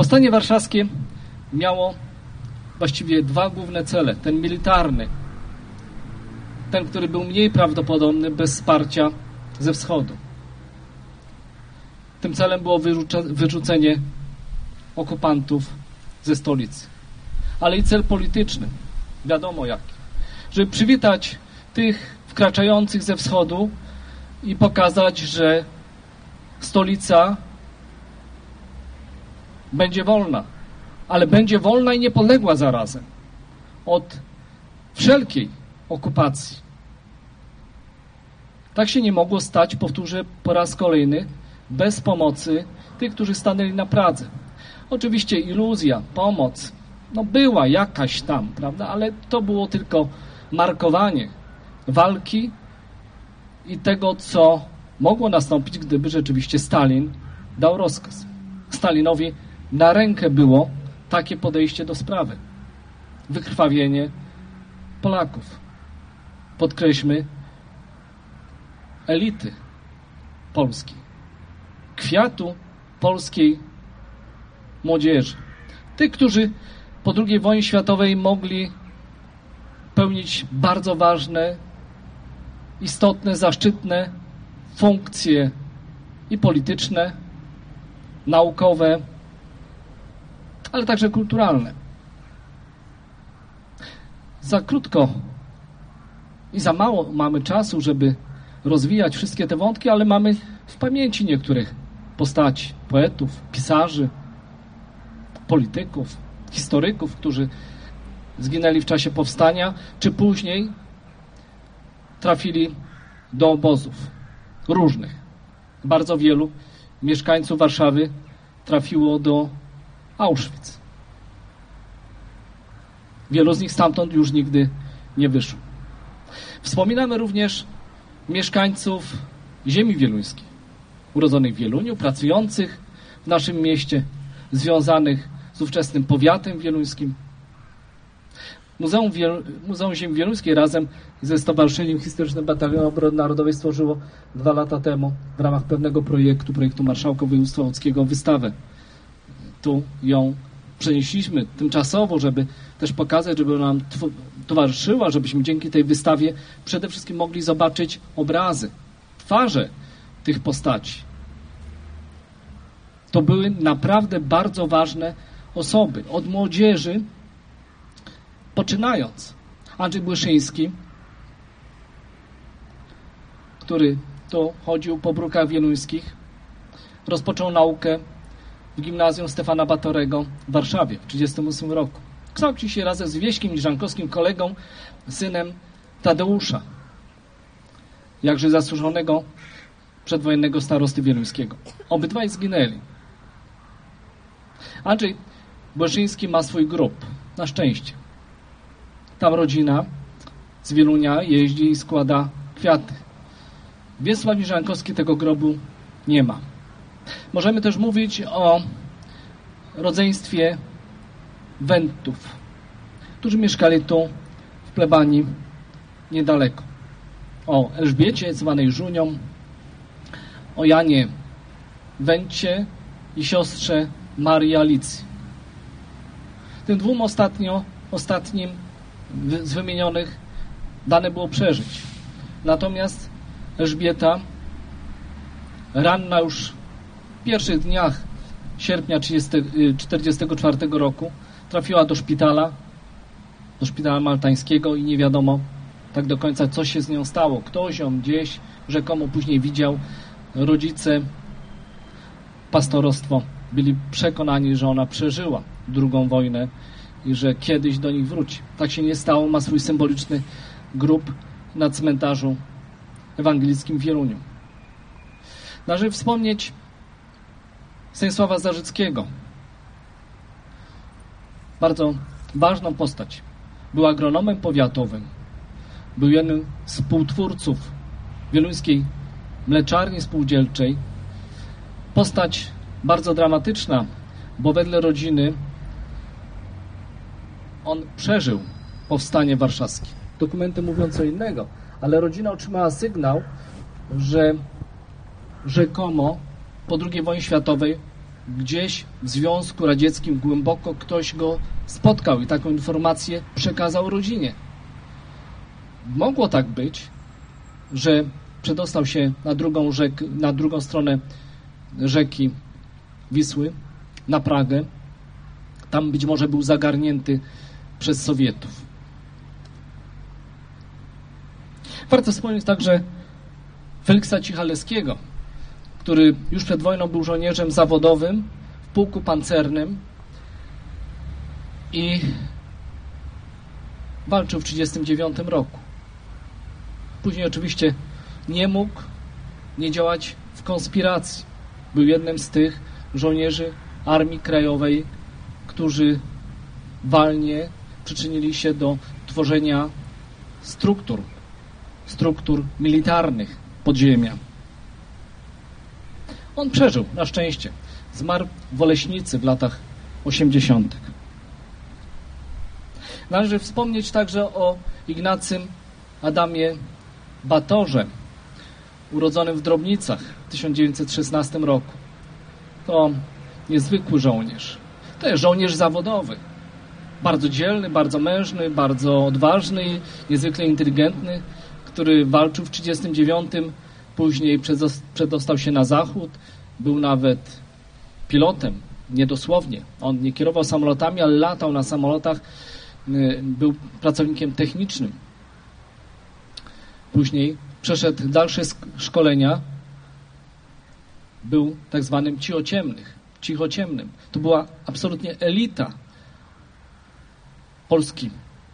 Powstanie warszawskie miało właściwie dwa główne cele. Ten militarny, ten, który był mniej prawdopodobny bez wsparcia ze wschodu. Tym celem było wyrzucenie okupantów ze stolicy. Ale i cel polityczny, wiadomo jaki. Żeby przywitać tych wkraczających ze wschodu i pokazać, że stolica będzie wolna, ale będzie wolna i niepodległa zarazem od wszelkiej okupacji. Tak się nie mogło stać, powtórzę po raz kolejny, bez pomocy tych, którzy stanęli na Pradze. Oczywiście iluzja, pomoc, była jakaś tam, prawda, ale to było tylko markowanie walki i tego, co mogło nastąpić, gdyby rzeczywiście Stalin dał rozkaz. Stalinowi na rękę było takie podejście do sprawy. Wykrwawienie Polaków. Podkreślmy, elity polskiej. Kwiatu polskiej młodzieży. Tych, którzy po II wojnie światowej mogli pełnić bardzo ważne, istotne, zaszczytne funkcje i polityczne, naukowe, ale także kulturalne. Za krótko i za mało mamy czasu, żeby rozwijać wszystkie te wątki, ale mamy w pamięci niektórych postaci, poetów, pisarzy, polityków, historyków, którzy zginęli w czasie powstania, czy później trafili do obozów różnych. Bardzo wielu mieszkańców Warszawy trafiło do Auschwitz. Wielu z nich stamtąd już nigdy nie wyszło. Wspominamy również mieszkańców ziemi wieluńskiej, urodzonych w Wieluniu, pracujących w naszym mieście, związanych z ówczesnym powiatem wieluńskim. Muzeum Ziemi Wieluńskiej razem ze Stowarzyszeniem Historycznym Batalionu Obrony Narodowej stworzyło 2 lata temu w ramach pewnego projektu marszałka województwa łódzkiego wystawę. Tu ją przenieśliśmy tymczasowo, żeby też pokazać, żeby nam towarzyszyła, żebyśmy dzięki tej wystawie przede wszystkim mogli zobaczyć obrazy, twarze tych postaci. To były naprawdę bardzo ważne osoby. Od młodzieży poczynając. Andrzej Błyszyński, który tu chodził po brukach wieluńskich, rozpoczął naukę w gimnazjum Stefana Batorego w Warszawie w 1938 roku. Kształcił się razem z Wieśkiem Liżankowskim, kolegą, synem Tadeusza, jakże zasłużonego przedwojennego starosty wieluńskiego. Obydwaj zginęli. Andrzej Błyszyński ma swój grób, na szczęście. Tam rodzina z Wielunia jeździ i składa kwiaty. Wiesław Liżankowski tego grobu nie ma. Możemy też mówić o rodzeństwie Wentów, którzy mieszkali tu w plebanii niedaleko. O Elżbiecie, zwanej Żunią, o Janie Wencie i siostrze Marii Alicji. Tym dwóm ostatnim z wymienionych dane było przeżyć. Natomiast Elżbieta, ranna już w pierwszych dniach sierpnia 1944 roku, trafiła do szpitala maltańskiego i nie wiadomo tak do końca, co się z nią stało. Ktoś ją gdzieś rzekomo później widział. Rodzice, pastorostwo byli przekonani, że ona przeżyła II wojnę i że kiedyś do nich wróci. Tak się nie stało. Ma swój symboliczny grób na cmentarzu ewangelickim w Wieluniu. Należy wspomnieć Stanisława Zarzyckiego. Bardzo ważną postać. Był agronomem powiatowym. Był jednym z współtwórców wieluńskiej mleczarni spółdzielczej. Postać bardzo dramatyczna, bo wedle rodziny on przeżył powstanie warszawskie. Dokumenty mówią co innego, ale rodzina otrzymała sygnał, że rzekomo po II wojnie światowej gdzieś w Związku Radzieckim głęboko ktoś go spotkał i taką informację przekazał rodzinie. Mogło tak być, że przedostał się na drugą stronę rzeki Wisły, na Pragę. Tam być może był zagarnięty przez Sowietów. Warto wspomnieć także Feliksa Cichalewskiego, który już przed wojną był żołnierzem zawodowym w pułku pancernym i walczył w 1939 roku. Później oczywiście nie mógł nie działać w konspiracji. Był jednym z tych żołnierzy Armii Krajowej, którzy walnie przyczynili się do tworzenia struktur militarnych podziemia. On przeżył, na szczęście. Zmarł w Oleśnicy w latach 80. Należy wspomnieć także o Ignacym Adamie Batorze, urodzonym w Drobnicach w 1916 roku. To niezwykły żołnierz. To jest żołnierz zawodowy. Bardzo dzielny, bardzo mężny, bardzo odważny i niezwykle inteligentny, który walczył w 1939, później przedostał się na zachód, był nawet pilotem, niedosłownie. On nie kierował samolotami, ale latał na samolotach, był pracownikiem technicznym. Później przeszedł dalsze szkolenia, był tak zwanym cichociemnym. To była absolutnie elita Polski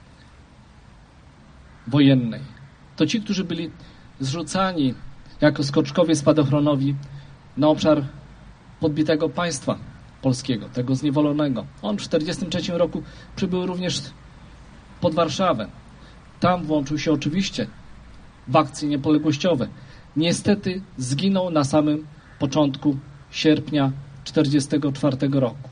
wojennej. To ci, którzy byli zrzucani jako skoczkowie spadochronowi na obszar podbitego państwa polskiego, tego zniewolonego. On w 1943 roku przybył również pod Warszawę. Tam włączył się oczywiście w akcje niepodległościowe. Niestety zginął na samym początku sierpnia 1944 roku.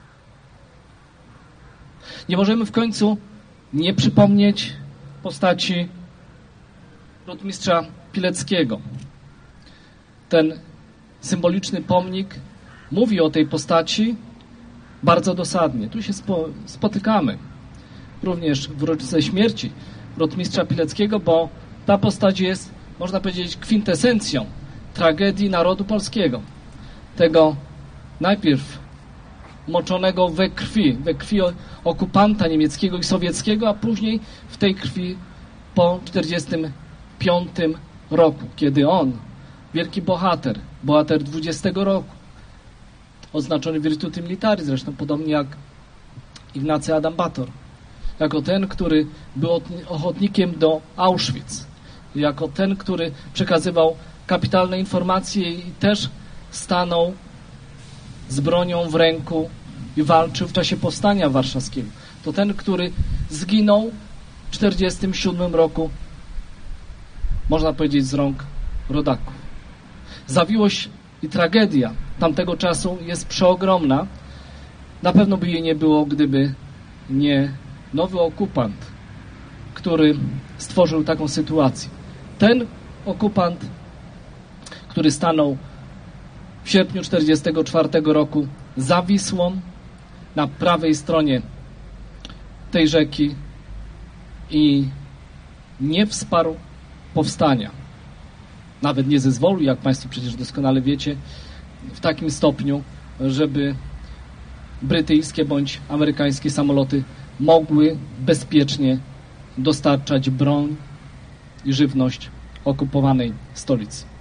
Nie możemy w końcu nie przypomnieć postaci rotmistrza Pileckiego. Ten symboliczny pomnik mówi o tej postaci bardzo dosadnie. Tu się spotykamy również w rocznicę śmierci rotmistrza Pileckiego, bo ta postać jest, można powiedzieć, kwintesencją tragedii narodu polskiego. Tego najpierw moczonego we krwi okupanta niemieckiego i sowieckiego, a później w tej krwi po 1945 roku, kiedy on, wielki bohater 20 roku, oznaczony Virtuti Militari, zresztą podobnie jak Ignacy Adam Bator, jako ten, który był ochotnikiem do Auschwitz, jako ten, który przekazywał kapitalne informacje i też stanął z bronią w ręku i walczył w czasie powstania warszawskiego. To ten, który zginął w 1947 roku, można powiedzieć, z rąk rodaków. Zawiłość i tragedia tamtego czasu jest przeogromna. Na pewno by jej nie było, gdyby nie nowy okupant, który stworzył taką sytuację. Ten okupant, który stanął w sierpniu 1944 roku za Wisłą, na prawej stronie tej rzeki i nie wsparł powstania. Nawet nie zezwolił, jak Państwo przecież doskonale wiecie, w takim stopniu, żeby brytyjskie bądź amerykańskie samoloty mogły bezpiecznie dostarczać broń i żywność okupowanej stolicy.